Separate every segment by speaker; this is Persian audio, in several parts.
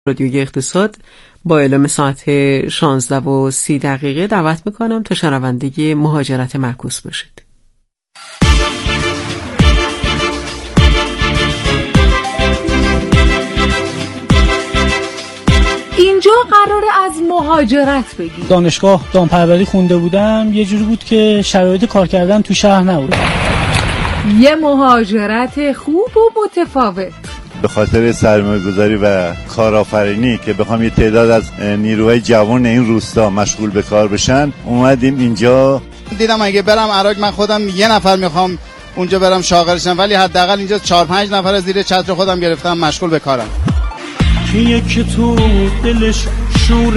Speaker 1: رادیوی اقتصاد با اعلام ساعت 16:30 دعوت میکنم تا شنونده مهاجرت معکوس باشید.
Speaker 2: اینجا قراره از مهاجرت بگیم.
Speaker 3: دانشگاه دامپروری خونده بودم، یه جوری بود که شرایط کار کردن تو شهر نبود.
Speaker 2: یه مهاجرت خوب و متفاوت.
Speaker 4: به خاطر سرمایه‌گذاری و کارآفرینی که بخوام یه تعداد از نیروهای جوان این روستا مشغول به کار بشن اومدیم اینجا.
Speaker 5: دیدم اگه برم عراق من خودم یه نفر میخوام اونجا برم شاغلشم، ولی حداقل اینجا 4-5 نفر از زیر چتر خودم گرفتم مشغول به کارم.
Speaker 6: که تو دلش شور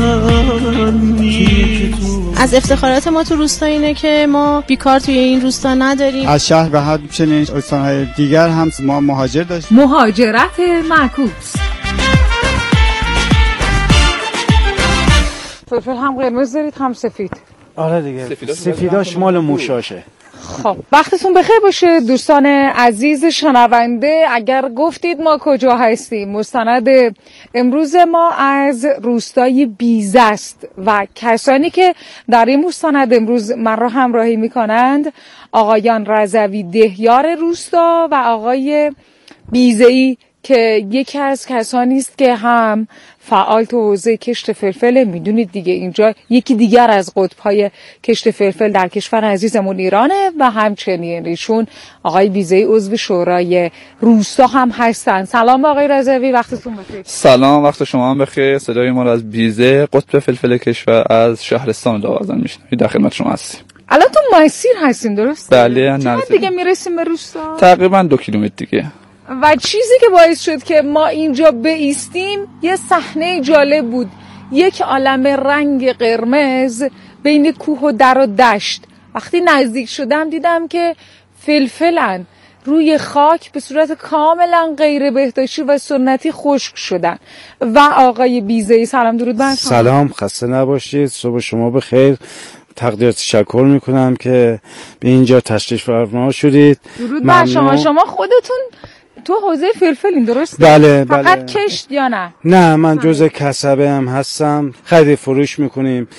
Speaker 6: وطنی.
Speaker 7: از افتخارات ما تو روستا اینه که ما بیکار توی این روستا نداریم.
Speaker 5: از شهر به همچنین استان‌های دیگر هم ما مهاجر داشتیم.
Speaker 2: مهاجرت معکوس. فلفل هم قرمز دارید هم سفید.
Speaker 3: آره دیگه، سفیداش مال موشاشه.
Speaker 2: خب وقتتون بخیر باشه دوستان عزیز شنونده. اگر گفتید ما کجا هستیم، مستند امروز ما از روستای بیزه است و کسانی که در این مستند امروز من را همراهی میکنند آقایان رضوی دهیار روستا و آقای بیزه‌ای که یکی از کسانی است که هم فعال تو حوزه کشت فلفل. میدونید دیگه اینجا یکی دیگر از قطب‌های کشت فلفل در کشور عزیزمون ایرانه و همچنین ایشون آقای بیزه‌ای عضو شورای روستا هم هستن. سلام آقای رضوی، وقتتون بخیر.
Speaker 8: سلام، وقت شما هم بخیر. صدای ما رو از بیزه قطب فلفل کشور از شهرستان داوطن میشنوید. در خدمت شما هستیم.
Speaker 2: الان تو مسیر هستین درسته؟
Speaker 8: بله.
Speaker 2: چقدر دیگه میرسیم به روستا؟
Speaker 8: تقریبا 2 کیلومتر دیگه.
Speaker 2: و چیزی که باعث شد که ما اینجا بایستیم یه صحنه جالب بود. یک عالمه رنگ قرمز بین کوه و در و دشت. وقتی نزدیک شدم دیدم که فلفلن روی خاک به صورت کاملا غیر بهداشتی و سنتی خشک شدن. و آقای بیزه‌ای سلام درود بر شما.
Speaker 9: سلام، خسته نباشید، صبح شما بخیر. تقدیر تشکر میکنم که به اینجا تشریف فرما شدید.
Speaker 2: درود بر شما خودتون تو حوزه فلفلین درسته؟
Speaker 9: بله.
Speaker 2: فقط کشت یا نه؟
Speaker 9: نه، من جزء کسبه هم هستم، خرید فروش میکنیم.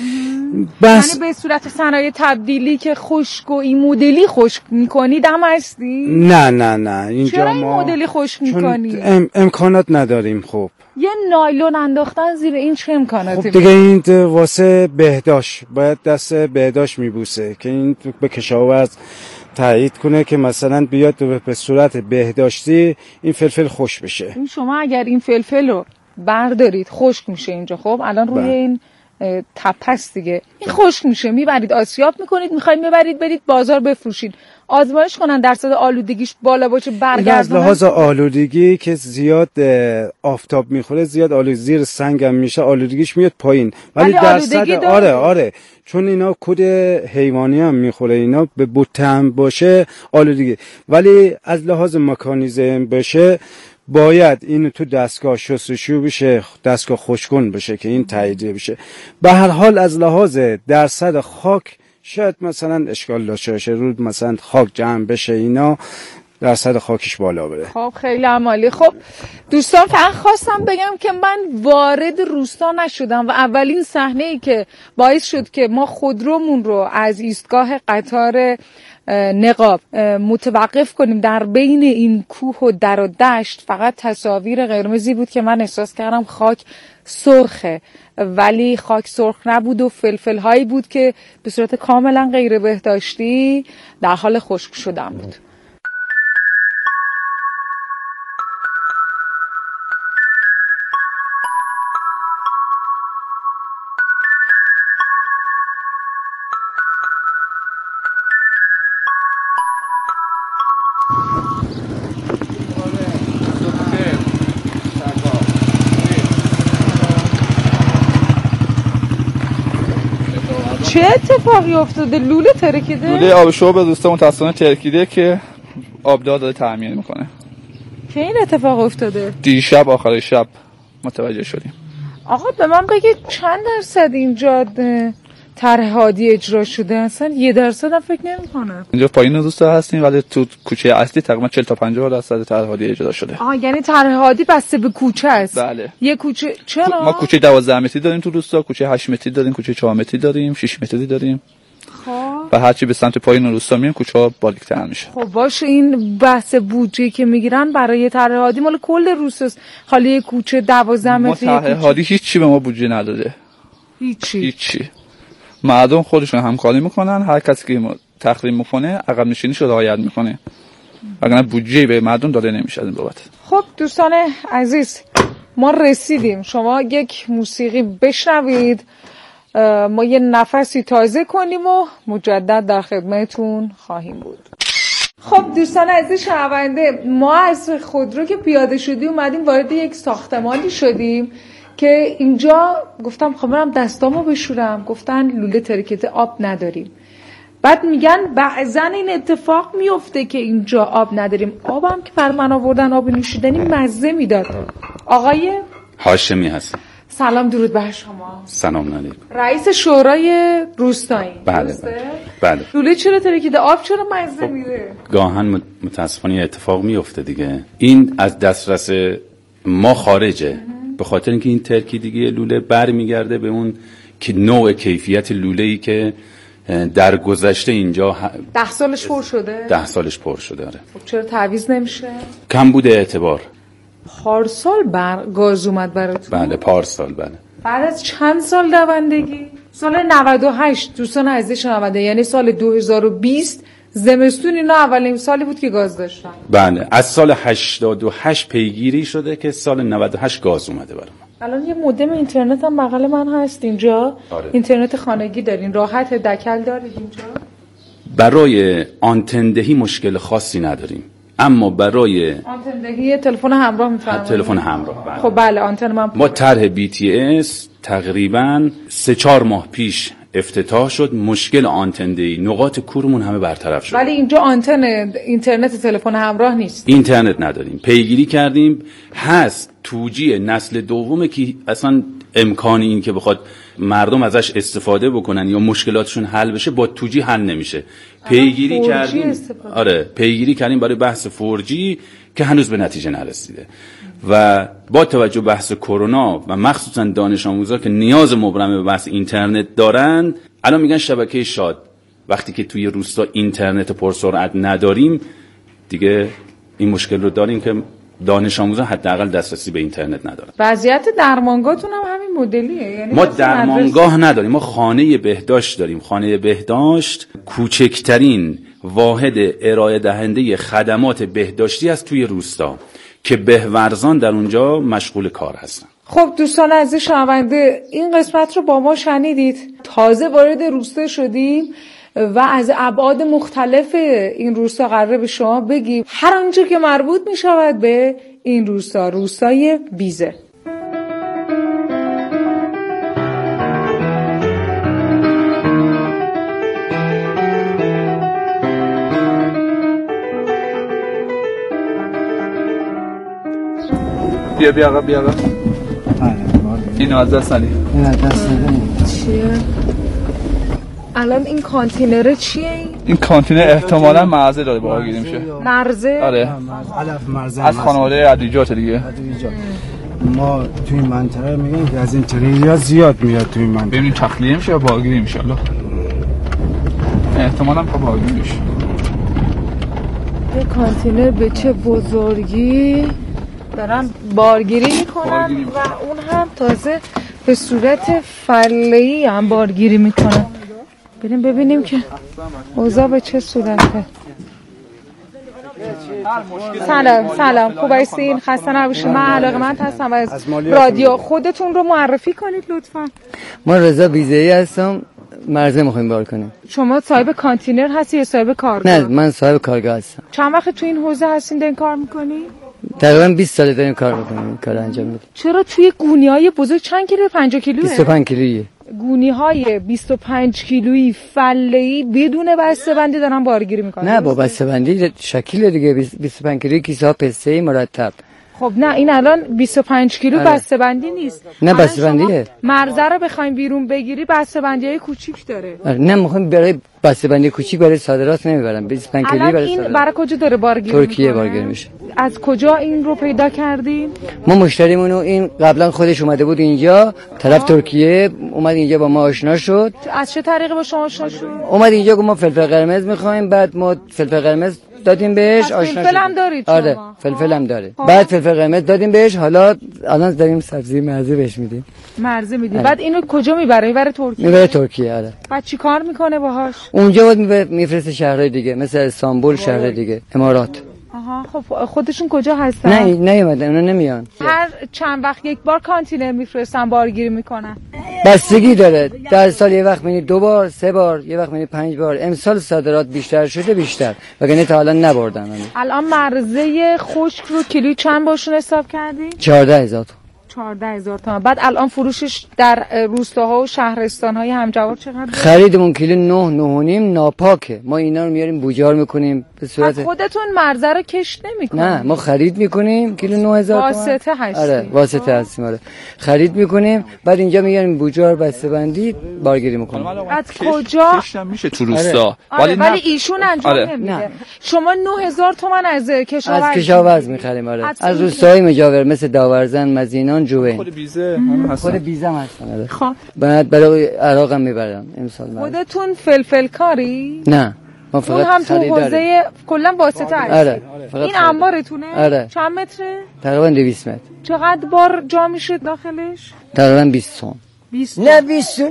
Speaker 2: بس یعنی به صورت صنایع تبدیلی که خشک و این مدلی خشک میکنید هم هستی؟
Speaker 9: نه اینجا
Speaker 2: چرا این مدلی خشک میکنید؟
Speaker 9: امکانات نداریم. خب
Speaker 2: یه نایلون انداختن زیر این چه امکاناتی؟
Speaker 9: خب دیگه این واسه بهداشت باید دست بهداشت میبوسه که این به کشاورز تایید کنه که مثلا بیاد به صورت بهداشتی این فلفل خوش بشه.
Speaker 2: شما اگر این فلفل رو بردارید خشک میشه اینجا. خب الان روی این تپس دیگه این خشک میشه، میبرید آسیاب میکنید، میخواید میبرید برید بازار بفروشید، آزمایش کنن درصد آلودگیش بالا باشه برگردونن.
Speaker 9: از لحاظ آلودگی که زیاد آفتاب میخوره، زیاد آلودگی زیر سنگم میشه، آلودگیش میاد پایین، ولی درصد آره چون اینا کود حیوانی هم میخوره، اینا به بوته هم باشه آلودگی، ولی از لحاظ مکانیزم بشه باید این تو دستگاه شستشو بشه، دستگاه خشکون بشه که این تاییدیه بشه. به هر حال از لحاظ درصد خاک شاید مثلا اشکال داشته باشه، رو مثلا خاک جمع بشه، اینا درصد خاکش بالا بره.
Speaker 2: خب خیلی عالی. خب دوستان فقط خواستم بگم که من وارد روستا نشدم و اولین صحنه‌ای که باعث شد که ما خودرومون رو از ایستگاه قطار نقاب متوقف کنیم در بین این کوه و در و دشت، فقط تصاویر قرمزی بود که من احساس کردم خاک سرخه، ولی خاک سرخ نبود و فلفل هایی بود که به صورت کاملا غیر بهداشتی در حال خشک شدن بود. چه اتفاقی افتاده؟ لوله ترکیده؟
Speaker 8: لوله آب شو به دوستان متاسفانه ترکیده که آبدار داره تعمیر میکنه.
Speaker 2: که این اتفاق افتاده؟
Speaker 8: دیشب آخر شب متوجه شدیم.
Speaker 2: آقا به من بگید چند درصد اینجا طرح هادی اجرا شده اصلا 1% هم فکر نمی‌کنم.
Speaker 8: اینجا پایین روستا هستیم ولی تو کوچه اصلی تقریبا 40 تا 50% طرح هادی اجرا شده.
Speaker 2: یعنی طرح هادی بسته به کوچه است.
Speaker 8: بله.
Speaker 2: یه کوچه چرا؟
Speaker 8: ما کوچه 12 متری داریم تو روستا، کوچه 8 متری داریم، کوچه 4 متری داریم، 6 متری داریم. و هرچی به سمت پایین روستا میریم کوچه‌ها باریک‌تر میشه.
Speaker 2: خب باشه، این بحث بودجه که میگیرن برای طرح هادی مال کل روستاست. حالا کوچه 12 متری
Speaker 8: ما طرح هادی هیچی به ما بودجه نداده. هیچی. مردم خودشون همکاری میکنن، هر کسی که تخریم میکنه عقب نشینیشو رعایت میکنه. وگرنه بودجه به مردم داده نمیشه از این بابت.
Speaker 2: خب دوستان عزیز، ما رسیدیم. شما یک موسیقی بشنوید، ما یه نفسی تازه کنیم و مجدد در خدمتون خواهیم بود. خب دوستان عزیز شنونده، ما از خودرو که پیاده شدیم اومدیم وارد یک ساختمانی شدیم که اینجا گفتم خب برم دستامو بشورم، گفتن لوله ترکیده آب نداریم. بعد میگن بعضا این اتفاق میفته که اینجا آب نداریم. آبم که بر من آوردن، آب نوشیدنی مزه میداد. آقای
Speaker 10: هاشمی هست.
Speaker 2: سلام، درود بر شما.
Speaker 10: سلام علیکم.
Speaker 2: رئیس شورای روستایی.
Speaker 10: بله.
Speaker 2: لوله چرا ترکیده آب چرا مزه میده؟
Speaker 10: گاهن متاسفانه اتفاق میفته دیگه. این از دسترس ما خارجه. به خاطر اینکه این ترکیدگی لوله برمیگرده به اون که نوع کیفیت لوله‌ای که در گذشته اینجا
Speaker 2: 10 سالش پر شده.
Speaker 10: 10 سالش پر شده. آره.
Speaker 2: خب چرا تعویض نمیشه؟
Speaker 10: کم بوده اعتبار.
Speaker 2: پارسال گاز اومد براتون؟
Speaker 10: بله پارسال. بله.
Speaker 2: بعد از چند سال دوندگی؟ سال 98 دوستان عزیز شنونده، یعنی سال 2020 زمستون اینا اولین سالی بود که گاز داشتن.
Speaker 10: بله، از سال 88 پیگیری شده که سال 98 گاز اومده برام.
Speaker 2: الان یه مودم اینترنت هم بغل من هست اینجا.
Speaker 10: آره.
Speaker 2: اینترنت خانگی دارین، راحت دکل دارید اینجا؟
Speaker 10: برای آنتندهی مشکل خاصی نداریم، اما برای
Speaker 2: آنتندهی تلفن همراه میفرمایید؟
Speaker 10: تلفن همراه. بله.
Speaker 2: خب بله، آنتن من
Speaker 10: ما طرح BTS تقریباً 3-4 ماه پیش افتتاح شد. مشکل آنتندهی نقاط کورمون همه برطرف شد.
Speaker 2: ولی اینجا آنتن اینترنت تلفن همراه نیست.
Speaker 10: اینترنت نداریم. پیگیری کردیم، هست 2G نسل دومه که اصلا امکانی این که بخواد مردم ازش استفاده بکنن یا مشکلاتشون حل بشه با 2G حل نمیشه. پیگیری کردیم. آره، پیگیری کردیم برای بحث 4G که هنوز به نتیجه نرسیده. و با توجه بحث کرونا و مخصوصا دانش آموزا که نیاز مبرم به بحث اینترنت دارن، الان میگن شبکه شاد. وقتی که توی روستا اینترنت پرسرعت نداریم دیگه این مشکل رو داریم که دانش آموزا حداقل دسترسی به اینترنت ندارن.
Speaker 2: وضعیت درمانگاهتون هم همین مدلیه؟ یعنی
Speaker 10: ما درمانگاه نداریم، ما خانه بهداشت داریم. خانه بهداشت کوچکترین واحد ارائه دهنده خدمات بهداشتی است توی روستا که بهورزان در اونجا مشغول کار هستن.
Speaker 2: خب دوستان عزیز شنونده، این قسمت رو با ما شنیدید. تازه وارد روستا شدیم و از ابعاد مختلف این روستا قراره به شما بگیم هر آنچه که مربوط می شود به این روستا، روستای بیزه.
Speaker 8: بیا اینو از دست ندی.
Speaker 2: چیه؟ الان این کانتینر چیه؟
Speaker 8: این کانتینر احتمالاً مرزه داره بارگیری میشه.
Speaker 2: مرزه؟
Speaker 8: آره.
Speaker 9: مرزه
Speaker 8: از خانواده ادویجات دیگه.
Speaker 9: ما توی منطقه میگن که از این تریلیا زیاد میاد توی منطقه.
Speaker 8: ببینیم تخلیه میشه یا بارگیری میشه. الله احتمالاً بارگیری میشه.
Speaker 2: یه کانتینر به چه بزرگی دارن بارگیری میکنن و اون هم تازه به صورت فله‌ای هم بارگیری میکنن. بریم ببینیم که اوضاع به چه صورته. سلام خوب هستین؟ خسته نباشید. من علاقه‌مند هستم از رادیو. خودتون رو معرفی کنید لطفاً.
Speaker 11: من رضا بیزه‌ای هستم، مرزه میخوایم بار کنیم.
Speaker 2: شما صاحب کانتینر هستی یا صاحب کارگاه؟
Speaker 11: نه، من صاحب کارگاه هستم.
Speaker 2: چند وقت تو این حوزه هستین دارین کار میکنی؟
Speaker 11: تقریبا 20 ساله داریم کار میکنیم، کار انجام میدیم.
Speaker 2: چرا توی گونی‌های بزرگ چند کیلو؟ 50 کیلوه؟
Speaker 11: 25 کیلویه.
Speaker 2: گونی‌های 25 کیلویی فله‌ای بدون بسته‌بندی دارن بارگیری میکنن؟
Speaker 11: نه با بسته‌بندی شکل دیگه. 25 کیلویی کیسه ها پسته‌ای مرتب.
Speaker 2: خب نه این الان 25 کیلو بسته‌بندی نیست.
Speaker 11: نه بسته‌بندیه.
Speaker 2: مرزه رو بخوایم بیرون بگیری بسته‌بندیای کوچیک داره.
Speaker 11: نه میخوام برای بسته‌بندی کوچیک برای صادرات نمیبرم. 25 کیلو برای
Speaker 2: صادرات. این برای کجا داره بارگیری؟
Speaker 11: ترکیه بارگیری میشه.
Speaker 2: از کجا این رو پیدا کردین؟
Speaker 11: ما مشتریمونو این قبلا خودش اومده بود اینجا، طرف ترکیه اومد اینجا با ما آشنا شد.
Speaker 2: از چه طریقی با شما آشنا شد؟
Speaker 11: اومد اینجا گفت ما فلفل قرمز میخوایم، بعد ما فلفل قرمز دادیم بهش آشنا شد.
Speaker 2: فلفل هم دارید شما؟
Speaker 11: آره فلفل هم داره. بعد فلفل قرمز دادیم بهش، حالا الان داریم سبزی مرزه بهش میدیم.
Speaker 2: مرزه میدیم. بعد اینو کجا میبره؟ میبره ترکیه.
Speaker 11: میبره ترکیه. آره.
Speaker 2: بعد چیکار میکنه باهاش؟
Speaker 11: اونجا بود میفرسته شهرهای دیگه، مثل استانبول، شهرهای دیگه، امارات.
Speaker 2: آها خب خودشون کجا هستن؟
Speaker 11: نه نیومدن، اونا نمیان.
Speaker 2: هر چند وقت یک بار کانتینر میفرستن بارگیری میکنن؟
Speaker 11: بستگی داره، در سال یه وقت می‌بینی 2 بار 3 بار، یه وقت می‌بینی 5 بار. امسال صادرات بیشتر شده بیشتر، وگرنه تا الان نبردن.
Speaker 2: الان مرزه خشک رو کیلو چند باشون حساب کردین؟
Speaker 11: 14000 تومان.
Speaker 2: 14000 تومان. بعد الان فروشش در روستاها و شهرستان‌های همجوار چقدر؟
Speaker 11: خریدمون کیلو 9.5 ناپاکه. ما اینا رو میاریم بوجار میکنیم به صورت.
Speaker 2: خودتون مرزه رو کش نمی‌کنید؟
Speaker 11: نه ما خرید میکنیم کیلو 9000 تومان.
Speaker 2: واسطه هستیم.
Speaker 11: آره واسطه هستیم. آره خرید میکنیم، بعد اینجا میاریم بوجار بسته‌بندی بارگیری میکنیم.
Speaker 2: از کجا؟
Speaker 8: کشم میشه تو روستا.
Speaker 2: ولی ایشون انجام نمیده. شما 9000 تومان از کشاورز؟
Speaker 11: از کشاورز میخریم. آره از روستاهای مجاور مثل داورزن، مزینان، جوین.
Speaker 8: خود بیزه هم هستن.
Speaker 11: خود بیزه هم هستن.
Speaker 2: خب
Speaker 11: بعد برای عراق هم میبرم امسال.
Speaker 2: خودتون فلفل کاری؟
Speaker 11: نه ما فقط
Speaker 2: هم تو حوزه کلا واسطه هست.
Speaker 11: آره
Speaker 2: این انبارتونه؟
Speaker 11: آره.
Speaker 2: چند متره؟
Speaker 11: تقریبا 200 متر.
Speaker 2: چقدر بار جا میشه داخلش؟
Speaker 11: تقریبا 20 تن.
Speaker 12: 20 نه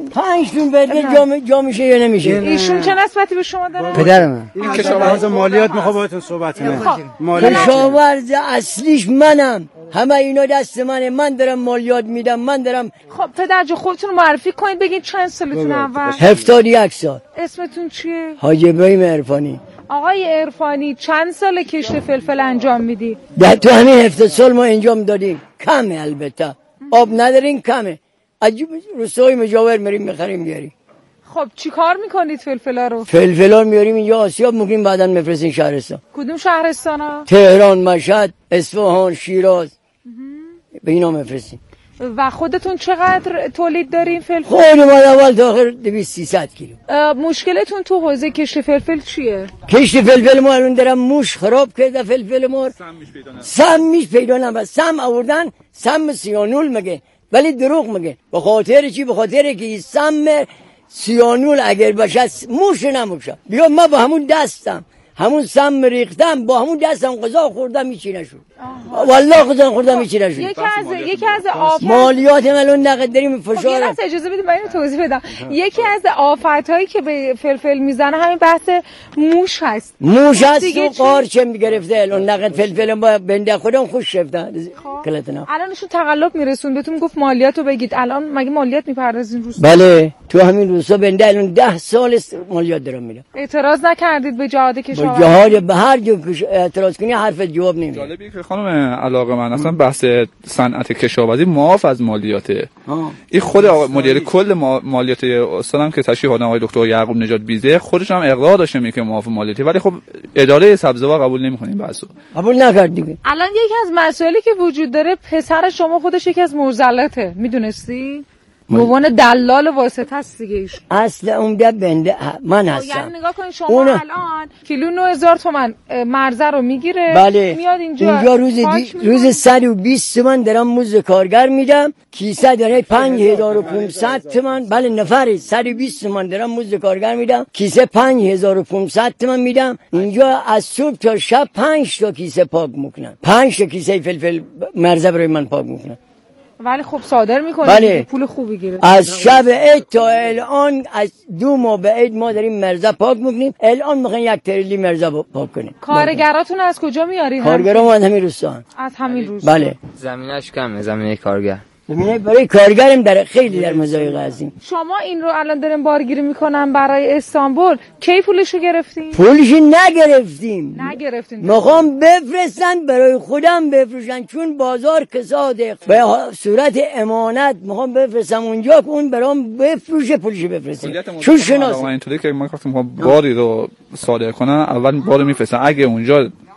Speaker 12: 25 تون بده جا میشه یا نمیشه؟
Speaker 2: ایشون چه نسبتی به شما داره؟
Speaker 11: پدر من.
Speaker 9: این کشاورز مالیات میخواد باهاتون صحبت کنه.
Speaker 12: کشاورز اصلیش منم. همه اینا دست منه، من دارم مالیات میدم، من دارم.
Speaker 2: خب پدر جو خودتون معرفی کنید، بگید چند سالتون اول؟
Speaker 12: 71 سال.
Speaker 2: اسمتون چیه؟
Speaker 12: حاجی ابراهیم عرفانی.
Speaker 2: آقای عرفانی چند سال کشت فلفل انجام میدی؟
Speaker 12: تو همین 7 سال ما انجام دادیم. کمه البته. آب نداریم کمه. عجیب روستای مجاور میریم میخریم بیاریم.
Speaker 2: خب چیکار میکنید فلفلا رو؟
Speaker 12: فلفلا رو میاریم اینجا آسیاب میکنیم، بعداً میفرستیم شهرستان.
Speaker 2: کدوم شهرستانا؟
Speaker 12: تهران، مشهد، اصفهان، شیراز. به اینا میفرستیم.
Speaker 2: و خودتون چقدر تولید دارین فلفل؟
Speaker 12: خودم اول تا آخر 200-300 کیلو.
Speaker 2: مشکلتون تو حوزه کشت فلفل چیه؟
Speaker 12: کشت فلفل ما الان دارم موش خراب کرده فلفل ما. سم پیدا نمیشه. سم آوردن، سم سیانول میگه. ولی دروغ میگه. به خاطر چی؟ به خاطر که سم سیانول اگر باشه موش نمیشه. بیا ما با همون دستم همون سم ریختم، با همون دستم غذا خوردم هیچی نشد. والله غذا خوردم هیچی نشد.
Speaker 2: یکی از آفات
Speaker 12: مالیات الان نقد داریم فشار.
Speaker 2: خب اجازه بدید من اینو توضیح بدم. یکی از آفاتایی که به فلفل میزنه همین بحث موش هست.
Speaker 12: موش هست و قارچ میگرفته. الان نقد فلفل با بنده خودم خوش رفتن کلتنا.
Speaker 2: الانشون تقلب میرسون بهتون گفت مالیاتو بگید. الان مگه مالیات میپردازین روز؟
Speaker 12: بله تو همین روزا بنده الان 10 سال مالیات دارم میدم.
Speaker 2: اعتراض نکردید به جهاد کشاورز؟
Speaker 12: جهاد به هر جو اعتراض کنی حرف جواب نمیده.
Speaker 8: جالبیه که خانم علاقه من اصلا بحث صنعت کشاورزی معاف از مالیاته. این خود مدیر کل مالیات استانم که تشریح کردن آقای دکتر یعقوب نجات بیزه خودش هم اقرار داشته میگه معاف مالیاتی، ولی خب اداره سبزوار قبول نمیکنه این بحثو.
Speaker 12: قبول نکرد دیگه.
Speaker 2: الان یکی از مسائلی که وجود داره پسر شما خودش یکی از معضلاته، میدونستی؟ موان دلال واسطه هست دیگه ایش.
Speaker 12: اصل عمده بنده من هستم.
Speaker 2: یعنی نگاه کن شما الان کیلو 9000 تومان مرزه رو میگیره.
Speaker 12: بله.
Speaker 2: میاد اینجا
Speaker 12: روز 120 تومان دارم موز کارگر میدم. کیسه داره 5500 تومان. بله نفری 120 تومان دارم موز کارگر میدم. کیسه 5500 تومان میدم. اینجا از صبح تا شب 5 تا کیسه پاک میکنم. 5 تا کیسه فلفل مرزه برای من پاک میکنم.
Speaker 2: ولی خب صادر میکنه.
Speaker 12: بله.
Speaker 2: پول خوبی گیره.
Speaker 12: از شب عید تا الان از 2 ماه به عید ما داریم مرزه پاک میکنیم. الان میخوایم 1 تریلی مرزه پاک کنیم.
Speaker 2: کارگراتون از کجا میارین؟
Speaker 12: کارگرام از همین روستان.
Speaker 2: از همین روستان.
Speaker 12: بله.
Speaker 11: زمینش کمه، زمینه کارگر.
Speaker 12: برای کارگرم در خیلی در مضایقه هستیم.
Speaker 2: شما این رو الان دارین بارگیری میکنن برای استانبول، کی پولشو گرفتین؟
Speaker 12: پولشو نگرفتیم.
Speaker 2: میخوام
Speaker 12: بفرستن برای خودم بفروشن، چون بازار کساده. به صورت امانت میخوام بفرستم اونجا که اون برام بفروشه پولشو بفرستن. چون شناس
Speaker 8: اینطوری که من گفتم باری رو صادر کنن اول بارو میفرستن. اگه اونجا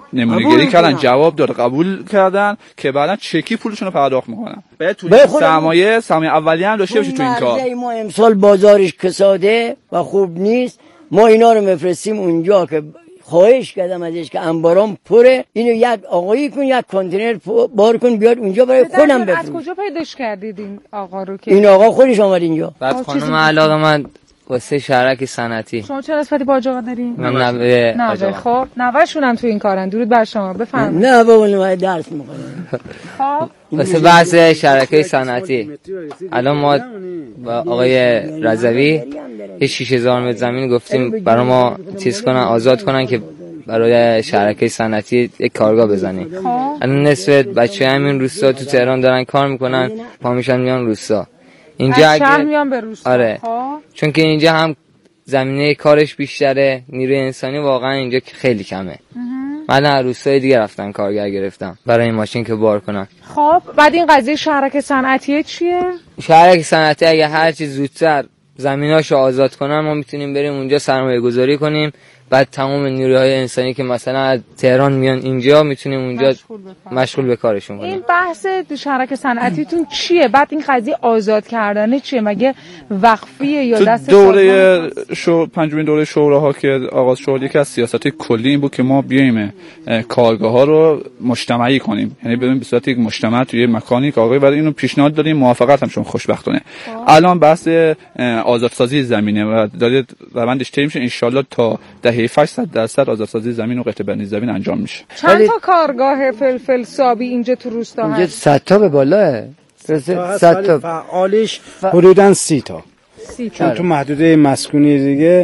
Speaker 8: نمونه‌گیری کردن، جواب داد، قبول کردن که بعداً چکی پولشون رو پرداخت میکنن. باید تو سرمایه اولیه هم داشته باشی تو این کار.
Speaker 12: ما امسال بازارش کساده و خوب نیست، ما اینا رو میفرستیم اونجا که خواهش کردم ازش که انبارام پره، اینو یک آقایی کن، یک کانتینر بار کن بیاد اونجا برای خودم بفروش.
Speaker 2: از کجا پیداش کردید این آقا رو که
Speaker 12: این آقا خودش آمد اینجا؟
Speaker 13: بعد خانم علاقه من واسه شهرک صنعتی.
Speaker 2: شما چه نسبتی با آقا دارین؟
Speaker 13: من نوه.
Speaker 2: خب نوه‌شون هم تو این کارن. درود بر شما، بفرمایید.
Speaker 12: نه بابا نوه درس میخونه.
Speaker 2: خب
Speaker 13: واسه بحث شرکای صنعتی الان ما با آقای رضوی یه 6000 متر زمین گفتیم برای ما چیز کنن، آزاد کنن که برای شرکای صنعتی یک کارگاه بزنیم. الان نصف بچه همین روستا تو تهران دارن کار میکنن، پا میشن میان روستا. اینجا
Speaker 2: از شهر میان به روستا.
Speaker 13: آره. چون که اینجا هم زمینه کارش بیشتره، نیروی انسانی واقعا اینجا خیلی کمه. من از روستای دیگه رفتم کارگر گرفتم برای این ماشین که بار کنم.
Speaker 2: خب بعد این قضیه شهرک صنعتی چیه؟
Speaker 13: شهرک صنعتی اگه هر چی زودتر زمیناشو آزاد کنن ما میتونیم بریم اونجا سرمایه گذاری کنیم، بعد تمام نیروهای انسانی که مثلا از تهران میان اینجا میتونیم اونجا مشغول به کارشون کنیم.
Speaker 2: این بحث شهرک صنعتیتون چیه؟ بعد این قضیه آزاد کردن چیه؟ مگه وقفیه یا دست
Speaker 8: دوره پنجمین دوره شوراها که آغاز شد یکی از سیاست‌های کلی این بود که ما بیایم کارگاه‌ها رو مجتمعی کنیم، یعنی ببینیم به صورت یک مجتمع توی مکانی کارگاهی، برای اینو پیشنهاد دادیم، موافقت هم شون خوشبختانه. الان بحث آزادسازی زمینه و داره روندش طی میشه، ان شاءالله تا دهه 800% آزادسازی زمین و قطع بندی زمین انجام میشه.
Speaker 2: چند تا کارگاه فلفل سابی اینجا تو روستا هست؟
Speaker 11: اینجا 100 تا به بالاه. 100 تا
Speaker 9: فعالش حدوداً 30 تا. چون تو محدوده مسکونی دیگه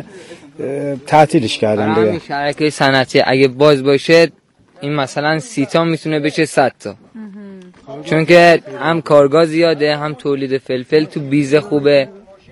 Speaker 9: تعطیلش کردن دیگه.
Speaker 13: همین شرکت صنعتی اگه باز باشه این مثلا 30 تا میتونه بشه 100 تا. چون که هم کارگاه زیاده، هم تولید فلفل تو بیزه خوبه.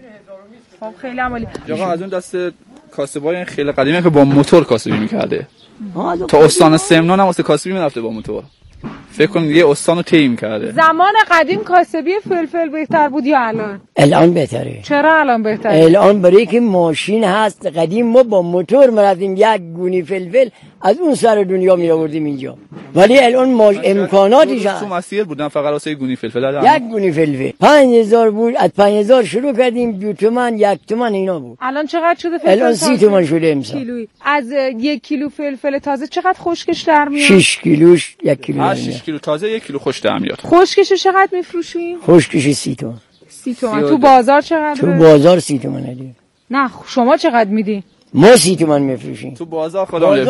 Speaker 2: خب خیلی عالی.
Speaker 8: آقا از اون دست کاسبای خیلی قدیمی که با موتور کاسبی میکرده، تا استان سمنان هم واسه کاسبی میرفته با موتور. فکر کنم یه استانو طی می‌کرده.
Speaker 2: زمان قدیم کاسبی فلفل بهتر بود یا الان؟
Speaker 12: الان بهتره.
Speaker 2: چرا الان بهتره؟
Speaker 12: الان برای که ماشین هست. قدیم ما با موتور می‌رفتیم یک گونی فلفل از اون سر دنیا می آوردیم اینجا، ولی الان امکاناتش هست.
Speaker 8: تو مسیر بودن فقط واسه گونی فلفل
Speaker 12: یک گونی فلفل 5000 بود، از 5000 شروع کردیم 2 تومن 1 تومن اینا بود.
Speaker 2: الان چقدر شده فلفل؟
Speaker 12: الان 30 تومن شده امسال.
Speaker 2: از 1 کیلو فلفل تازه چقدر خشکش در میاد؟
Speaker 12: 6 کیلوش 1 کیلو.
Speaker 8: 6 کیلو تازه 1 کیلو خوش در میاد.
Speaker 2: خشکشو چقدر میفروشین؟
Speaker 12: خشکش 30 تومن.
Speaker 2: 30 تومن. تو بازار چقدر؟
Speaker 12: تو بازار 30 تومن دیگه.
Speaker 2: نه شما چقدر میدی؟
Speaker 12: ما 30 تومن میفروشیم.
Speaker 8: تو بازار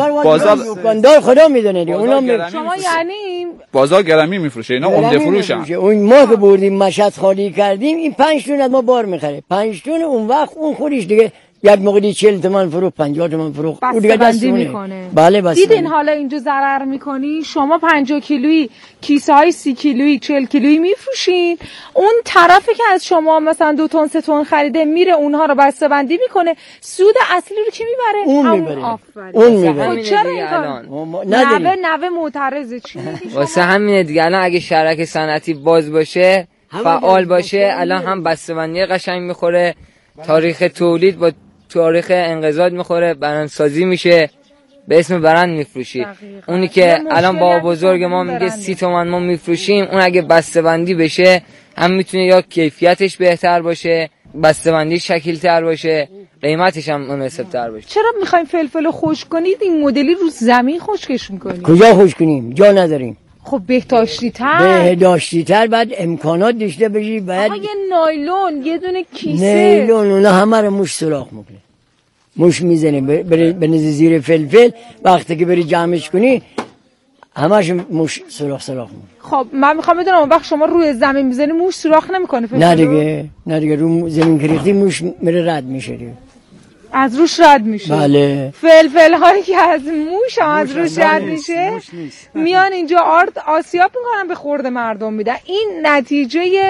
Speaker 12: دکاندار خدا میدونه دیگه. اونا
Speaker 2: شما یعنی
Speaker 8: بازار گرمی میفروشه، اینا عمده فروشن.
Speaker 12: اون ما که بردیم مشهد خالی کردیم این 5 تون از ما بار میخره. 5 تون اون وقت اون خودش دیگه یک موقعی 40 تومن فروخت، 50 تومن فروخت.
Speaker 2: اون دیگه دستی میکنه.
Speaker 12: بله بس.
Speaker 2: دیدین حالا اینجا ضرر میکنی؟ شما 50 کیلویی، کیسه های 30 کیلویی، 40 کیلویی میفروشین. اون طرفی که از شما مثلا 2 تن 3 تن خریده میره اونها رو بسته بندی میکنه، سود اصلی رو کی میبره؟
Speaker 12: اون میبره. اون میبره.
Speaker 2: چرا این کار؟ نوه معترضه چی؟
Speaker 13: واسه همینه دیگه. الان اگه شرکت صنعتی باز باشه، فعال باشه، الان هم بسته بندی قشنگ میخوره، تاریخ تولید با تاریخ انقضاض میخوره، برندسازی میشه، به اسم برند میفروشی. اونی که الان با بزرگ ما میگه 30 تومن ما میفروشیم، اون اگه بسته بندی بشه هم میتونه یا کیفیتش بهتر باشه، بسته بندی شکیل تر باشه، قیمتش هم مناسب تر باشه.
Speaker 2: چرا میخوایم فلفل خشک کنید این مدلی رو زمین خشکش میکنید؟
Speaker 12: کجا خشک کنیم؟ جا نداریم.
Speaker 2: خب بهداشتی تر بعد امکانات داشته باشی. بعد یه نایلون، یه دونه کیسه
Speaker 12: نایلون، اونا همه رو موش سوراخ میکنه، موش میزنه به زیر فلفل. وقتی که بری جمعش کنی همش موش سوراخ میکنه.
Speaker 2: خب من میخوام بدونم اون وقت شما روی زمین میزنی موش سوراخ نمیکنه فلفل؟
Speaker 12: نه دیگه رو زمین کریختی موش میره رد میشه دیگه.
Speaker 2: از روش رد میشه.
Speaker 12: بله.
Speaker 2: فلفل هایی که از موش هم از روش رد میشه میان اینجا آسیاب میکنن به خورد مردم میدن. این نتیجه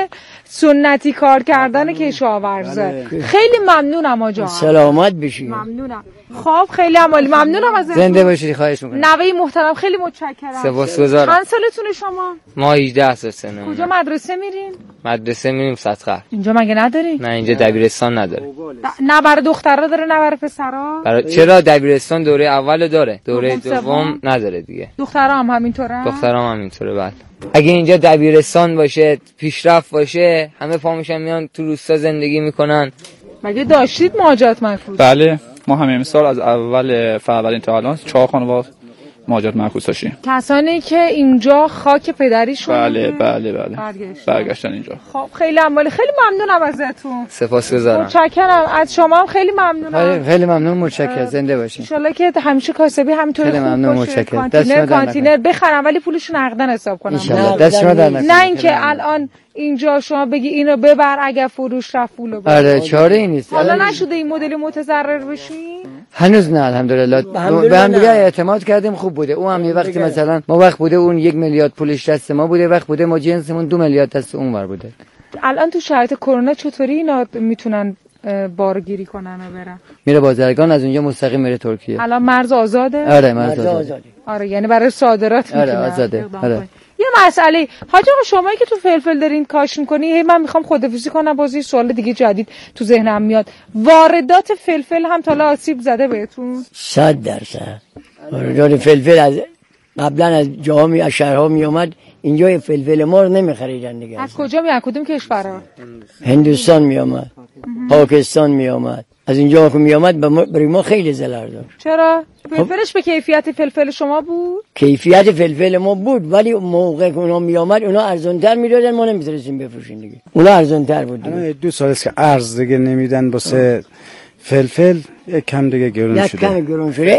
Speaker 2: سنتی کار کردن کشاورزه. خیلی ممنونم آجا.
Speaker 12: سلامت بشی.
Speaker 2: ممنونم. خب خیلی عالی، ممنونم ازتون.
Speaker 11: زنده باشید، خواهش می‌کنم.
Speaker 2: نوه محترم خیلی متشکرم.
Speaker 13: سپاسگزارم.
Speaker 2: چند سالتونه شما؟
Speaker 13: ما 18 سالمه.
Speaker 2: کجا مدرسه میرین؟
Speaker 13: مدرسه میریم سطح.
Speaker 2: اینجا مگه نداری؟
Speaker 13: نه اینجا دبیرستان نداره.
Speaker 2: نه برای دخترا داره نه برای پسرا؟
Speaker 13: چرا دبیرستان دوره اول داره، دوره دوم نداره دیگه.
Speaker 2: دخترا هم همینطوره؟
Speaker 13: دخترا هم همینطوره. بعد اگه اینجا دبیرستان باشه، پیشرفت باشه، همه پا میشن میان تو روستا زندگی میکنن.
Speaker 2: مگه داشتید مهاجرت معکوس؟
Speaker 8: بله، ما همه امسال از اول فروردین تا الان 4 خانواده مهاجرت معکوس داشتیم.
Speaker 2: کسانی که اینجا خاک پدریشون
Speaker 8: بله برگشتن اینجا.
Speaker 2: خب خیلی عالی، خیلی ممنونم ازتون.
Speaker 13: سپاسگزارم.
Speaker 2: متشکرم از شما هم خیلی ممنونم.
Speaker 11: خیلی ممنون، متشکرم. زنده باشین.
Speaker 2: ان شاءالله که همیشه کاسبی همینطوری خوب باشه.
Speaker 11: خیلی ممنون، متشکرم.
Speaker 2: کانتینر بخرم ولی پولشو نقدن حساب کنم.
Speaker 11: ان شاءالله دست شما در نکنه.
Speaker 2: نه اینکه الان اینجا شما بگی اینو ببر اگه فروش رفت پولو ببر.
Speaker 11: آره چاره ای نیست.
Speaker 2: حالا نشده این مدل متضرر بشین؟
Speaker 11: هنوز نه الحمدلله. به هم دیگه اعتماد کردیم، خوب بوده. اون هم یه وقتی مثلا ما وقت بوده اون 1 میلیارد پولش دست ما بوده، وقت بوده ما جنسمون 2 میلیارد دست اون ور بوده.
Speaker 2: الان تو شرایط کرونا چطوری اینا میتونن بارگیری کنن و برن؟
Speaker 11: میره بازرگان، از اونجا مستقیم میره ترکیه.
Speaker 2: الان مرز آزاده؟
Speaker 11: آره مرز آزاده.
Speaker 2: آره یعنی برای صادرات میتونن.
Speaker 11: آره آزاده. آره.
Speaker 2: یه مسئله حاج آقا، شمایی که تو فلفل دارین کاش میکنی، من میخوام خدافظی کنم، باز یه سوال دیگه جدید تو ذهنم میاد. واردات فلفل هم تا حالا آسیب زده بهتون؟
Speaker 12: 100%. واردات فلفل از قبلا از جاها از شهرها می اومد، اینجا فلفل ما رو نمیخریدن دیگه.
Speaker 2: از کجا میاد؟ کدوم کشورها؟
Speaker 12: هندوستان می اومد، پاکستان می اومد. از اینجا که می اومد برای ما خیلی ضرر داشت.
Speaker 2: چرا؟ فلفلش به کیفیت فلفل شما بود؟
Speaker 12: کیفیت فلفل ما بود، ولی موقع که اونا می اومد اونا ارزان‌تر میدادن، ما نمیتونستیم بفروشیم دیگه. اونا ارزان‌تر بود دیگه.
Speaker 9: 2 سال است که ارز دیگه نمیدن واسه فلفل، یک کم دیگه گرون شده.
Speaker 12: یک کم گرون شده.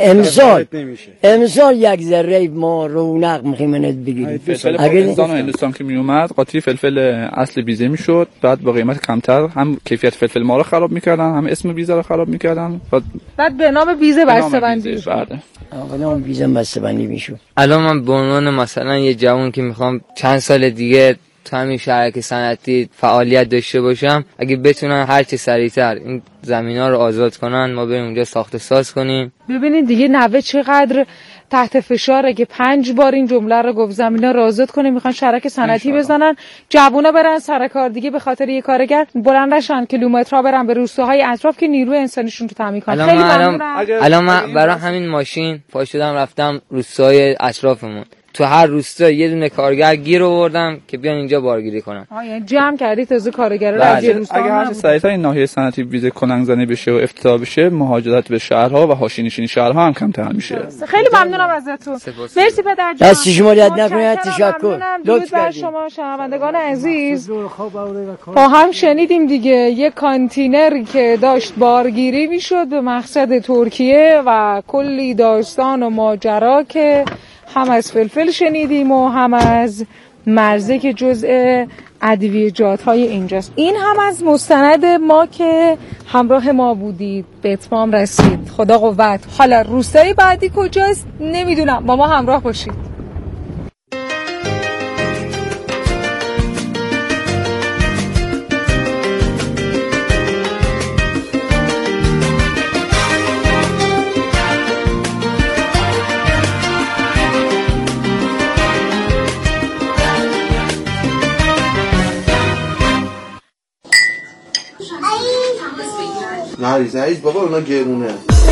Speaker 12: امسال یک ذره ما رونق می‌خوایم بگیریم.
Speaker 8: فلفل پاکستان و هندوستان که می اومد قاطی فلفل اصل بیزه میشد، بعد با قیمت کمتر هم کیفیت فلفل ما رو خراب میکردن، هم اسم بیزه رو خراب میکردن.
Speaker 2: بعد به نام بیزه بسته‌بندی.
Speaker 12: به نام بیزه بسته‌بندی میشد.
Speaker 13: الان من به عنوان مثلا یه جوان که میخوام چند سال دیگه تو همین شرکت صنعتی فعالیت داشته باشم، اگه بتونن هر چه سریعتر این زمینا رو آزاد کنن، ما بریم اونجا ساخت ساز کنیم.
Speaker 2: ببینید دیگه نوه چقدر تحت فشاره که 5 بار این جمله رو گفت، زمینا رو آزاد کنه، میخوان شرکت صنعتی بزنن، جوونا برن سر کار دیگه، به خاطر یه کارگر بلند نشن کیلومترها برن به روستاهای اطراف که نیروی انسانیشون رو تامین کنن. خیلی ممنونم.
Speaker 13: الان من برای همین ماشین پا شدم رفتم روستاهای اطرافمون، تو هر روستا یه دونه کارگر گیر آوردم که بیان اینجا بارگیری کنن.
Speaker 2: یعنی جمع کردی تازه کارگرا رو از روستا.
Speaker 8: اگه هر چه سریعتر این ناحیه صنعتی ویزه کننگ زنی بشه و افتتاح بشه، مهاجرت به شهرها و حاشیه‌نشینی شهرها هم کمتر میشه.
Speaker 2: خیلی ممنونم ازتون. مرسی پدر جان.
Speaker 12: دست شما درد نکنه، تشکر.
Speaker 2: لطف کردید. شما شنوندگان عزیز با هم شنیدیم دیگه، یه کانتینری که داشت بارگیری میشد به مقصد ترکیه و کلی داستان و ماجرا که هم از فلفل شنیدیم و هم از مرزه که جزء ادویه‌جات‌های اینجاست. این هم از مستند ما که همراه ما بودید، به اتمام رسید. خدا قوت. حالا روستای بعدی کجاست نمیدونم، با ما همراه باشید.
Speaker 14: نریز بابا، اونا گرونه.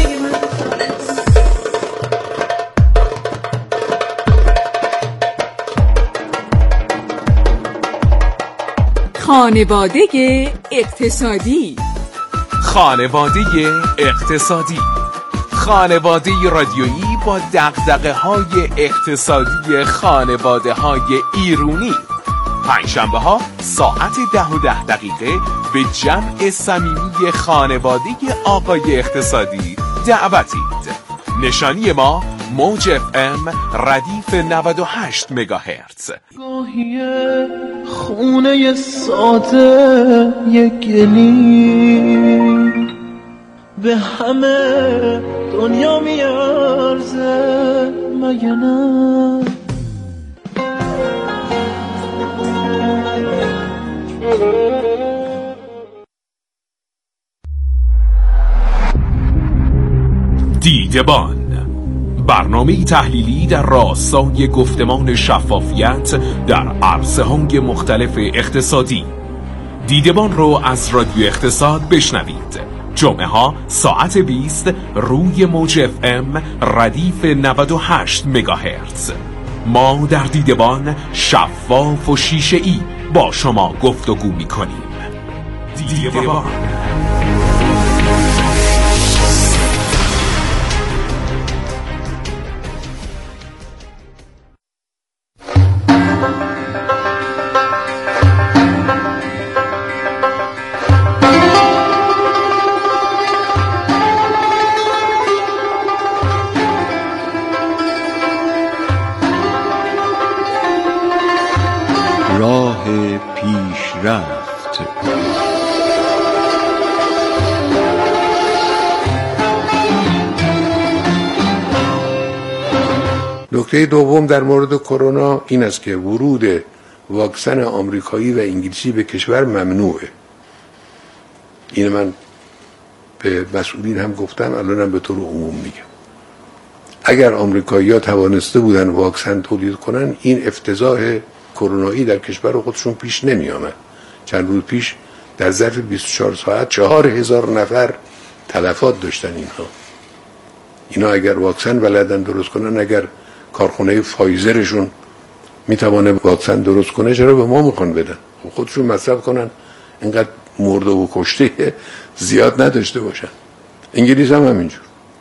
Speaker 15: خانواده اقتصادی.
Speaker 16: خانواده اقتصادی، خانواده رادیویی با دغدغه‌های اقتصادی خانواده‌های ایرونی. پنجشنبه‌ها ساعت 10:10 به جمع صمیمی خانواده آقای اقتصادی دعوتید. نشانی ما موج FM ردیف 98 مگاهرتز.
Speaker 6: گاهی خونه ساده یک گلی به همه دنیا میارزه، مگه نه؟
Speaker 16: دیدبان، برنامه تحلیلی در راستای گفتمان شفافیت در عرصه‌های مختلف اقتصادی. دیدبان رو از رادیو اقتصاد بشنوید. جمعه ها ساعت 20 روی موج FM ردیف 98 مگاهرتز. ما در دیدبان شفاف و شیشه‌ای با شما گفتگو می‌کنیم. دیدبان.
Speaker 14: راه پیشرفت.
Speaker 17: نکته دوم در مورد کرونا این است که ورود واکسن آمریکایی و انگلیسی به کشور ممنوعه. این من به مسئولین هم گفتم، الانم به طور عموم میگم. اگر آمریکایی‌ها توانسته بودن واکسن تولید کنن، این افتضاح کرونایی در کشور خودشون پیش نمی آمد. چند روز پیش در ظرف 24 ساعت 4000 نفر تلفات داشتن اینا اگر واکسن بلدن درست کنن، اگر کارخونه فایزرشون میتونه واکسن درست کنه، چرا به ما میخوان بدن؟ خودشون مصرف کنن، اینقدر مرده و کشته زیاد نداشته باشن. انگلیس هم همینجور.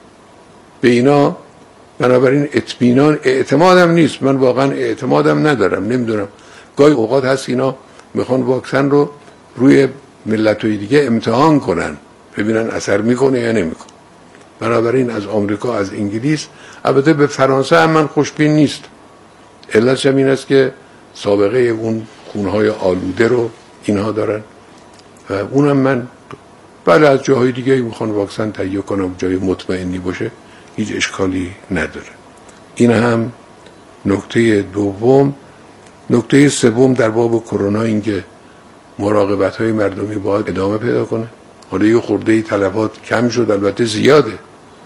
Speaker 17: به اینا بنابراین اطمینان اعتمادم نیست. من واقعا اعتمادم ندارم. نمیدونم، گاهی اوقات هست اینا میخوان واکسن رو روی ملت‌های دیگه امتحان کنن ببینن اثر میکنه یا نمیکنه. بنابراین از آمریکا، از انگلیس، البته به فرانسه هم من خوشبین نیست. علتش هم این است که سابقه اون خونهای آلوده رو اینها دارن و اونم من بله از جاهای دیگه میخوان واکسن تهیه کنم، جای مطمئنی باشه، هیچ اشکالی نداره. این هم نکته دوم. نکته سوم در باب کرونا این که مراقبت‌های مردمی باید ادامه پیدا کنه. حالا یه خورده تلفات کم شد، البته زیاده.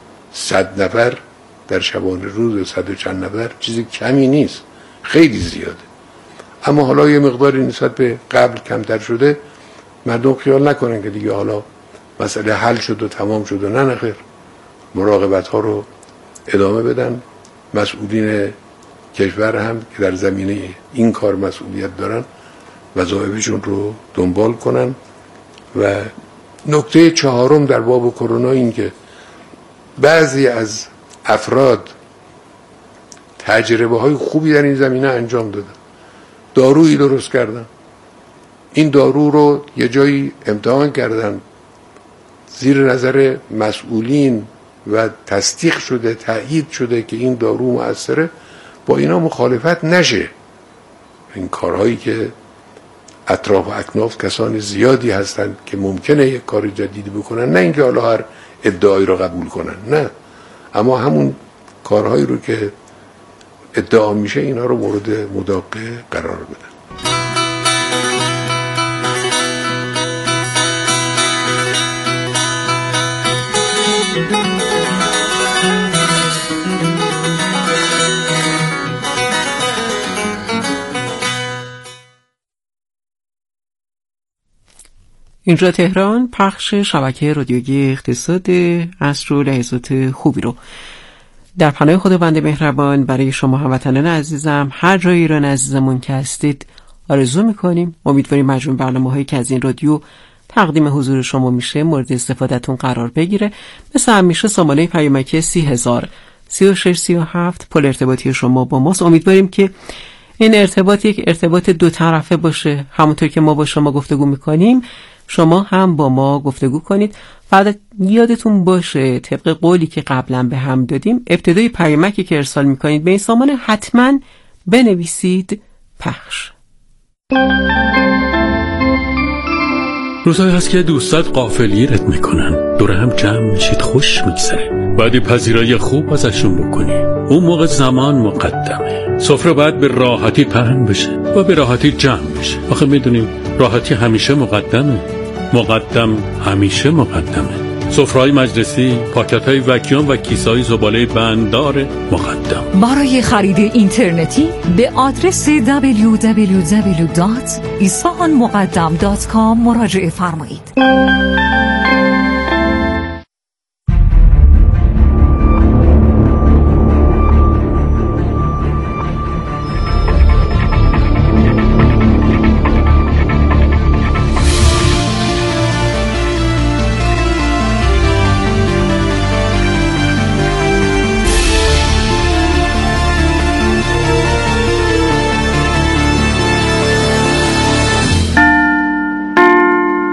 Speaker 17: 100 نفر در شبانه روز، 100 و چند نفر چیزی کمی نیست، خیلی زیاده. اما حالا یه مقداری نسبت به قبل کمتر شده. مردم خیال نکنن که دیگه حالا مسئله حل شد و تمام شد و نه خیر. مراقبت ها رو ادامه بدن. مسئولین کشور هم که در زمینه این کار مسئولیت دارن وظایفشون رو دنبال کنن. و نکته چهارم در باب کرونا این که بعضی از افراد تجربه های خوبی در این زمینه انجام دادن، دارویی درست کردن، این دارو رو یه جایی امتحان کردن، زیر نظر مسئولین و تصدیق شده، تأیید شده که این دارو مؤثره، با اینا مخالفت نشه. این کارهایی که اطراف و اکناف کسان زیادی هستند که ممکنه یک کار جدیدی بکنن، نه اینکه حالا هر ادعایی رو قبول کنن، نه، اما همون کارهایی رو که ادعا میشه اینا رو مورد مداقه قرار بدن.
Speaker 1: اینجا تهران، پخش شبکه رادیویی اقتصاد عصر و لحظات خوبی رو در پناه خداوند مهربان برای شما هموطنان عزیزم هر جای ایران عزیزمون که هستید آرزو میکنیم. امیدواریم مجموع برنامه‌هایی که از این رادیو تقدیم حضور شما میشه مورد استفادهتون قرار بگیره. مثل همیشه سامانه پیامکی 30000 3637 پل ارتباطی شما با ماست. امیدواریم که این ارتباط یک ارتباط دو طرفه باشه. همونطور که ما با شما گفتگو میکنیم شما هم با ما گفتگو کنید. فقط یادتون باشه طبق قولی که قبلا به هم دادیم ابتدای پیامکی که ارسال میکنید به این سامانه حتما بنویسید پخش.
Speaker 18: روزایی هست که دوستات غافلگیرت میکنن، دور هم جمع میشید، خوش میگذره، بعد پذیرایی خوب ازشون بکنی. اون موقع زمان مقدمه. سفره باید به راحتی پهن بشه و به راحتی جمع بشه. آخه میدونیم راحتی همیشه مقدمه، مقدم همیشه مقدمه. سفره‌های مجلسی، پاکت‌های وکیوم و کیسه‌های زباله بنددار مقدم.
Speaker 19: برای خرید اینترنتی به آدرس www.isfahanmuqaddam.com مراجعه فرمایید.